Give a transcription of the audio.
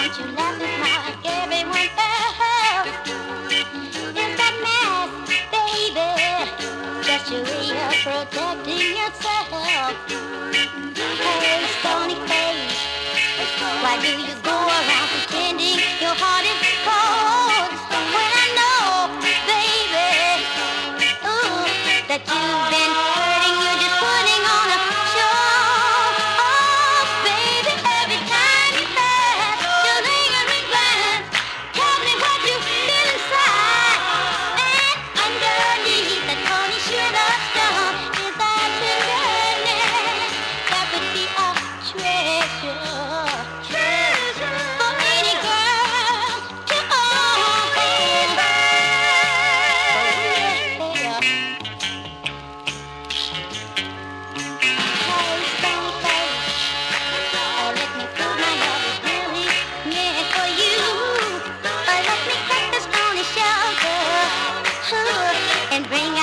you laugh and smile like everyone else? Is that mask, baby, just your way of protecting yourself? Hey, stony face, why do you go around pretending your heart is cold? When I know, baby, ooh, that you've been hurting, you're just putting on a show. Oh, baby, every time you laugh, you lingering glance. Tell me what you feel inside. And underneath that pony sugar stone is that tenderness that would be a treasure. Treasure for any girl to own, baby. Hey, stony face, oh, let me prove my love is really meant for you. Let me crack the stony shelter and bring